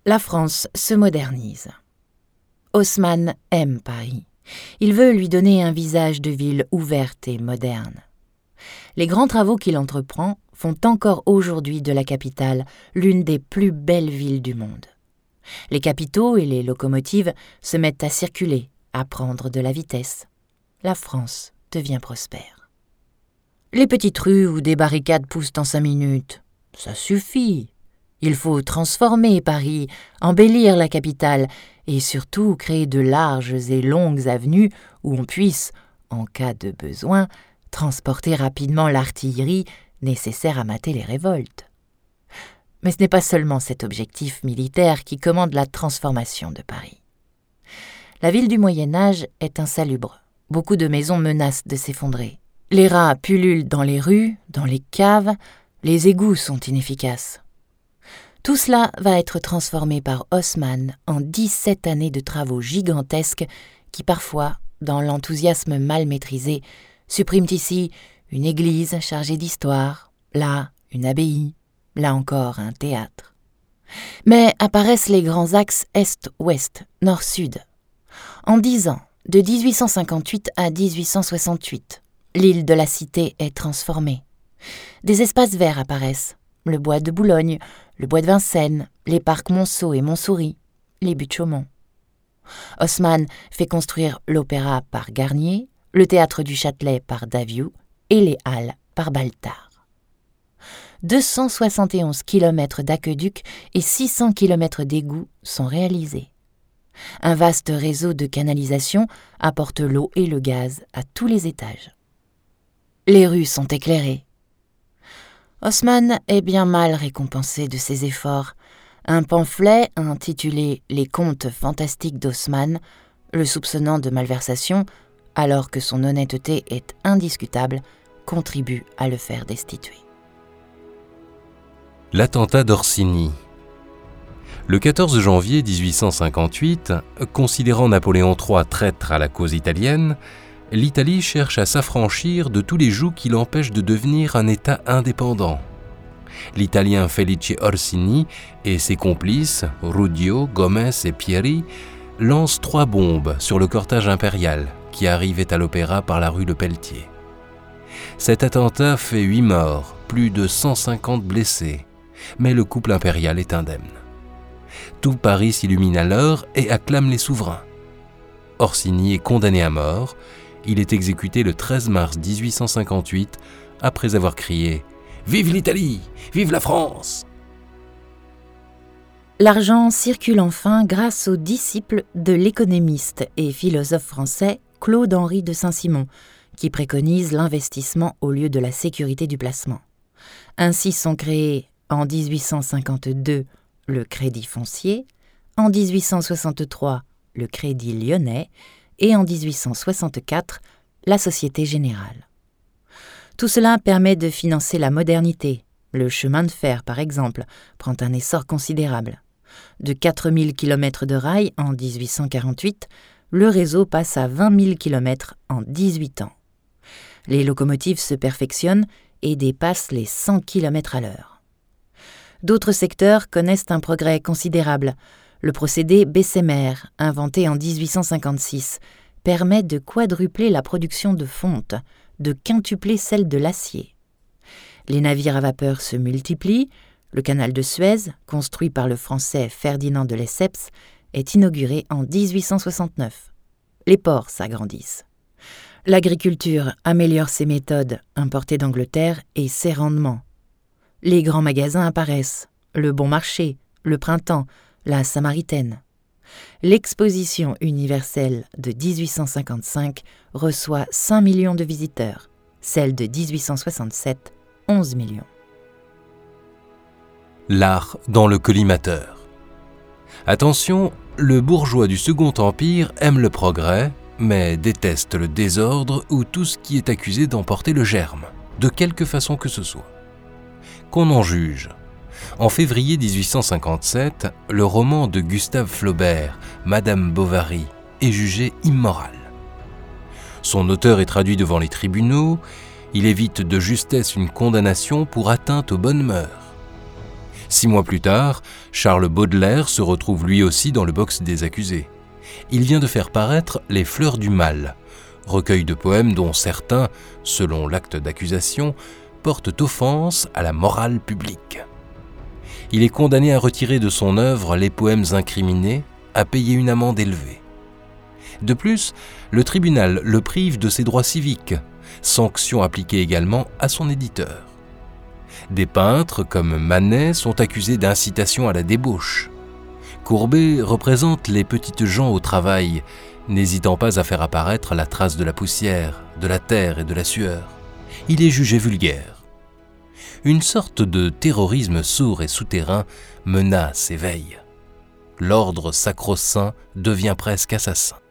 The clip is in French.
La France se modernise. Haussmann aime Paris. Il veut lui donner un visage de ville ouverte et moderne. Les grands travaux qu'il entreprend font encore aujourd'hui de la capitale l'une des plus belles villes du monde. Les capitaux et les locomotives se mettent à circuler, à prendre de la vitesse. La France devient prospère. Les petites rues où des barricades poussent en 5 minutes, ça suffit. Il faut transformer Paris, embellir la capitale et surtout créer de larges et longues avenues où on puisse, en cas de besoin, transporter rapidement l'artillerie nécessaire à mater les révoltes. Mais ce n'est pas seulement cet objectif militaire qui commande la transformation de Paris. La ville du Moyen-Âge est insalubre. Beaucoup de maisons menacent de s'effondrer. Les rats pullulent dans les rues, dans les caves, les égouts sont inefficaces. Tout cela va être transformé par Haussmann en 17 années de travaux gigantesques qui parfois, dans l'enthousiasme mal maîtrisé, suppriment ici une église chargée d'histoire, là une abbaye, là encore un théâtre. Mais apparaissent les grands axes est-ouest, nord-sud. En 10 ans, de 1858 à 1868, l'île de la Cité est transformée. Des espaces verts apparaissent, le bois de Boulogne, le bois de Vincennes, les parcs Monceau et Montsouris, les Buttes-Chaumont. Haussmann fait construire l'opéra par Garnier, le théâtre du Châtelet par Daviou et les halles par Baltard. 271 km d'aqueducs et 600 km d'égouts sont réalisés. Un vaste réseau de canalisation apporte l'eau et le gaz à tous les étages. Les rues sont éclairées. Haussmann est bien mal récompensé de ses efforts. Un pamphlet intitulé « Les contes fantastiques d'Haussmann », le soupçonnant de malversation, alors que son honnêteté est indiscutable, contribue à le faire destituer. L'attentat d'Orsini. Le 14 janvier 1858, considérant Napoléon III traître à la cause italienne, l'Italie cherche à s'affranchir de tous les jougs qui l'empêchent de devenir un État indépendant. L'Italien Felice Orsini et ses complices, Rudio, Gomez et Pieri, lancent 3 bombes sur le cortège impérial qui arrivait à l'opéra par la rue Lepelletier. Cet attentat fait 8 morts, plus de 150 blessés, mais le couple impérial est indemne. Tout Paris s'illumine alors et acclame les souverains. Orsini est condamné à mort. Il est exécuté le 13 mars 1858 après avoir crié « Vive l'Italie! Vive la France !» L'argent circule enfin grâce aux disciples de l'économiste et philosophe français Claude-Henri de Saint-Simon, qui préconise l'investissement au lieu de la sécurité du placement. Ainsi sont créés en 1852 le Crédit foncier, en 1863 le Crédit lyonnais et en 1864 la Société Générale. Tout cela permet de financer la modernité. Le chemin de fer, par exemple, prend un essor considérable. De 4000 km de rails en 1848, le réseau passe à 20 000 km en 18 ans. Les locomotives se perfectionnent et dépassent les 100 km à l'heure. D'autres secteurs connaissent un progrès considérable. Le procédé Bessemer, inventé en 1856, permet de quadrupler la production de fonte, de quintupler celle de l'acier. Les navires à vapeur se multiplient. Le canal de Suez, construit par le Français Ferdinand de Lesseps, est inauguré en 1869. Les ports s'agrandissent. L'agriculture améliore ses méthodes, importées d'Angleterre, et ses rendements. Les grands magasins apparaissent, le Bon Marché, le Printemps, la Samaritaine. L'exposition universelle de 1855 reçoit 5 millions de visiteurs, celle de 1867, 11 millions. L'art dans le collimateur. Attention, le bourgeois du Second Empire aime le progrès, mais déteste le désordre ou tout ce qui est accusé d'emporter le germe, de quelque façon que ce soit. Qu'on en juge. En février 1857, le roman de Gustave Flaubert, Madame Bovary, est jugé immoral. Son auteur est traduit devant les tribunaux, il évite de justesse une condamnation pour atteinte aux bonnes mœurs. 6 mois plus tard, Charles Baudelaire se retrouve lui aussi dans le box des accusés. Il vient de faire paraître Les Fleurs du Mal, recueil de poèmes dont certains, selon l'acte d'accusation, portent offense à la morale publique. Il est condamné à retirer de son œuvre les poèmes incriminés, à payer une amende élevée. De plus, le tribunal le prive de ses droits civiques, sanction appliquée également à son éditeur. Des peintres comme Manet sont accusés d'incitation à la débauche. Courbet représente les petites gens au travail, n'hésitant pas à faire apparaître la trace de la poussière, de la terre et de la sueur. Il est jugé vulgaire. Une sorte de terrorisme sourd et souterrain menace et veille. L'ordre sacro-saint devient presque assassin.